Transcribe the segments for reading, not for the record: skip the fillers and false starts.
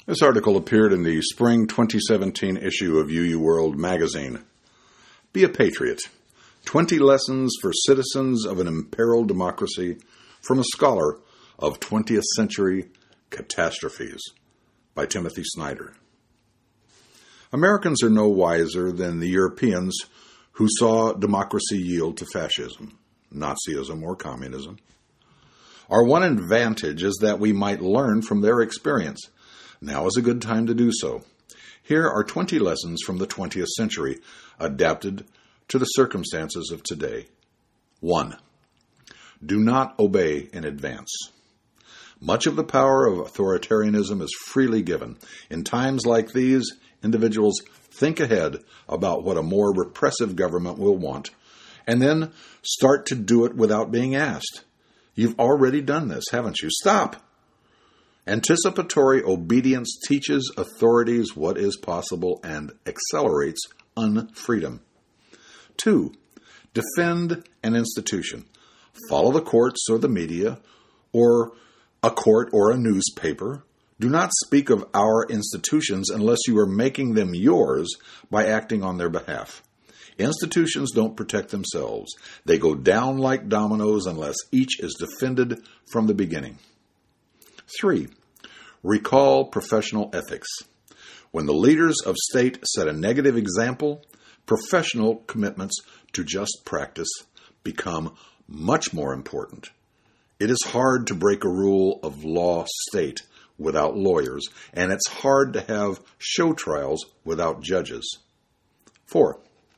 This article appeared in the spring 2017 issue of UU World magazine. Be a Patriot. 20 Lessons for Citizens of an Imperiled Democracy from a Scholar of 20th Century Catastrophes by Timothy Snyder. Americans are no wiser than the Europeans who saw democracy yield to fascism, Nazism, or communism. Our one advantage is that we might learn from their experience. Now is a good time to do so. Here are 20 lessons from the 20th century, adapted to the circumstances of today. 1. Do not obey in advance. Much of the power of authoritarianism is freely given. In times like these, individuals think ahead about what a more repressive government will want, and then start to do it without being asked. You've already done this, haven't you? Stop! Anticipatory obedience teaches authorities what is possible and accelerates unfreedom. 2. Defend an institution. Follow the courts or the media, or a court or a newspaper. Do not speak of our institutions unless you are making them yours by acting on their behalf. Institutions don't protect themselves. They go down like dominoes unless each is defended from the beginning. 3. Recall professional ethics. When the leaders of state set a negative example, professional commitments to just practice become much more important. It is hard to break a rule of law state without lawyers, and it's hard to have show trials without judges. 4.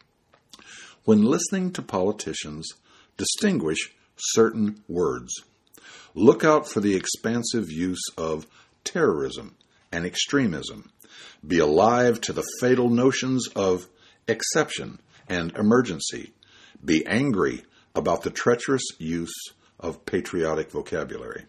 When listening to politicians, distinguish certain words. Look out for the expansive use of terrorism and extremism. Be alive to the fatal notions of exception and emergency. Be angry about the treacherous use of patriotic vocabulary.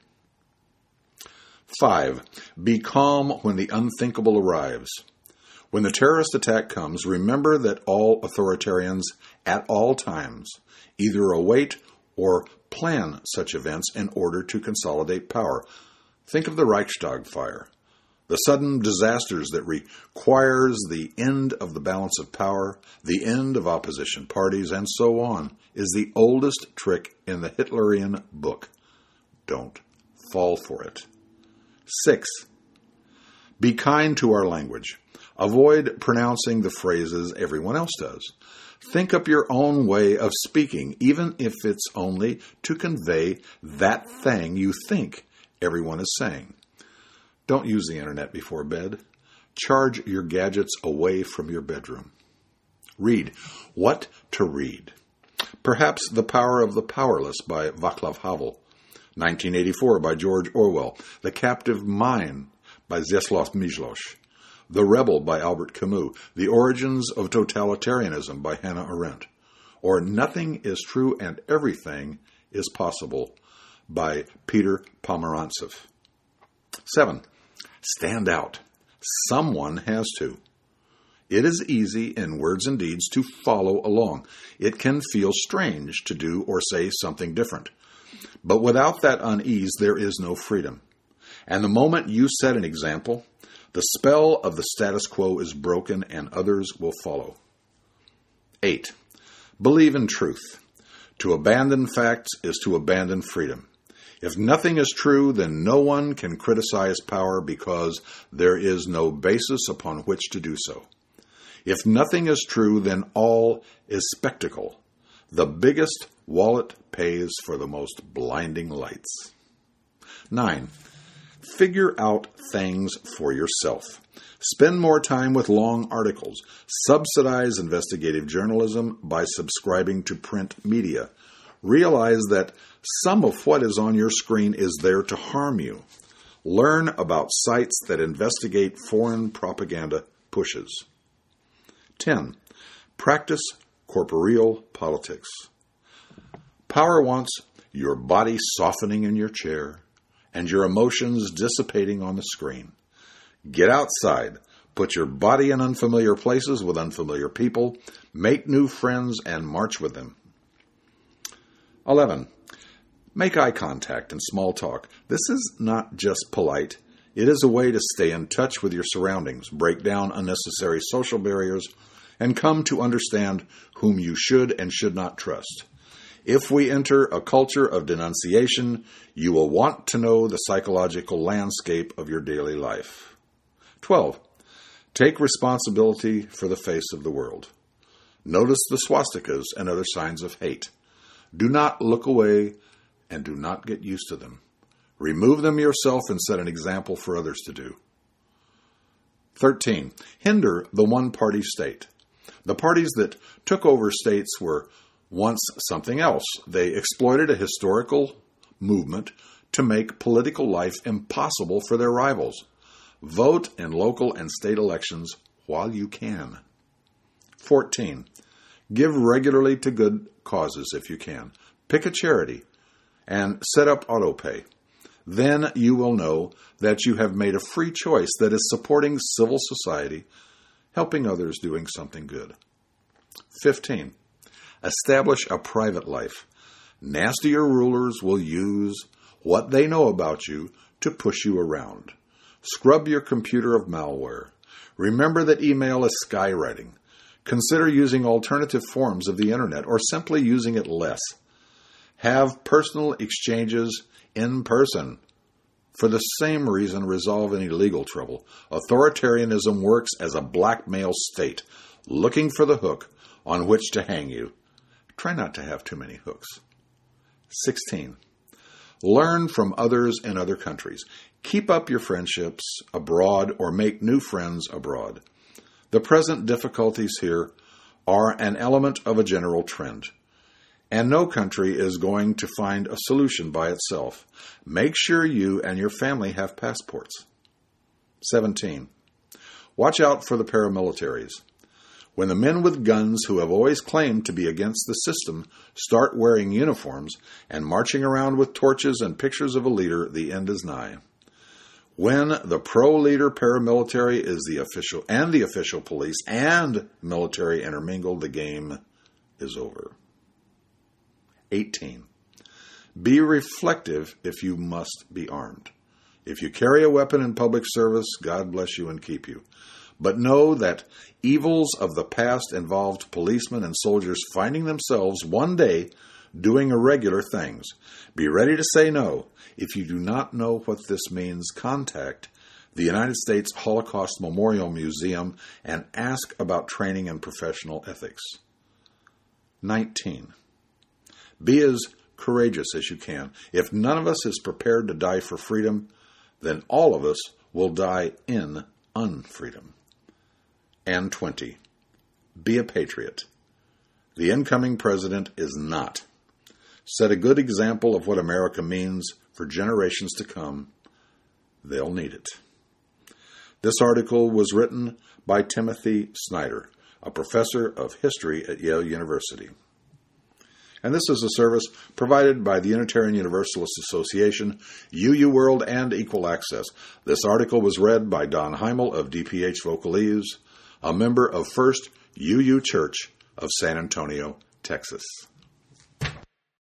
5. Be calm when the unthinkable arrives. When the terrorist attack comes, remember that all authoritarians at all times either await or plan such events in order to consolidate power. Think of the Reichstag fire. The sudden disasters that requires the end of the balance of power, the end of opposition parties, and so on, is the oldest trick in the Hitlerian book. Don't fall for it. 6. Be kind to our language. Avoid pronouncing the phrases everyone else does. Think up your own way of speaking, even if it's only to convey that thing you think everyone is saying. Don't use the internet before bed. Charge your gadgets away from your bedroom. Read. What to read? Perhaps The Power of the Powerless by Václav Havel. 1984 by George Orwell. The Captive Mind by Czesław Miłosz. The Rebel by Albert Camus. The Origins of Totalitarianism by Hannah Arendt. Or Nothing is True and Everything is Possible by Peter Pomerantsev. 7. Stand out. Someone has to. It is easy in words and deeds to follow along. It can feel strange to do or say something different. But without that unease, there is no freedom. And the moment you set an example, the spell of the status quo is broken and others will follow. 8. Believe in truth. To abandon facts is to abandon freedom. If nothing is true, then no one can criticize power because there is no basis upon which to do so. If nothing is true, then all is spectacle. The biggest wallet pays for the most blinding lights. 9. Figure out things for yourself. Spend more time with long articles. Subsidize investigative journalism by subscribing to print media. Realize that some of what is on your screen is there to harm you. Learn about sites that investigate foreign propaganda pushes. 10. Practice corporeal politics. Power wants your body softening in your chair and your emotions dissipating on the screen. Get outside. Put your body in unfamiliar places with unfamiliar people. Make new friends and march with them. 11. Make eye contact and small talk. This is not just polite. It is a way to stay in touch with your surroundings, break down unnecessary social barriers, and come to understand whom you should and should not trust. If we enter a culture of denunciation, you will want to know the psychological landscape of your daily life. 12. Take responsibility for the face of the world. Notice the swastikas and other signs of hate. Do not look away and do not get used to them. Remove them yourself and set an example for others to do. 13. Hinder the one-party state. The parties that took over states were once something else. They exploited a historical movement to make political life impossible for their rivals. Vote in local and state elections while you can. 14. Give regularly to good causes if you can. Pick a charity and set up autopay. Then you will know that you have made a free choice that is supporting civil society, helping others, doing something good. 15. Establish a private life. Nastier rulers will use what they know about you to push you around. Scrub your computer of malware. Remember that email is skywriting. Consider using alternative forms of the internet or simply using it less. Have personal exchanges in person. For the same reason, resolve any legal trouble. Authoritarianism works as a blackmail state, looking for the hook on which to hang you. Try not to have too many hooks. 16. Learn from others in other countries. Keep up your friendships abroad or make new friends abroad. The present difficulties here are an element of a general trend, and no country is going to find a solution by itself. Make sure you and your family have passports. 17. Watch out for the paramilitaries. When the men with guns who have always claimed to be against the system start wearing uniforms and marching around with torches and pictures of a leader, the end is nigh. When the pro-leader paramilitary is the official police and military intermingle, the game is over. 18. Be reflective if you must be armed. If you carry a weapon in public service, God bless you and keep you. But know that evils of the past involved policemen and soldiers finding themselves one day doing irregular things. Be ready to say no. If you do not know what this means, contact the United States Holocaust Memorial Museum and ask about training in professional ethics. 19. Be as courageous as you can. If none of us is prepared to die for freedom, then all of us will die in unfreedom. And 20. Be a patriot. The incoming president is not. Set a good example of what America means for generations to come. They'll need it. This article was written by Timothy Snyder, a professor of history at Yale University. And this is a service provided by the Unitarian Universalist Association, UU World, and Equal Access. This article was read by Don Heimel of DPH Vocalese, a member of First UU Church of San Antonio, Texas.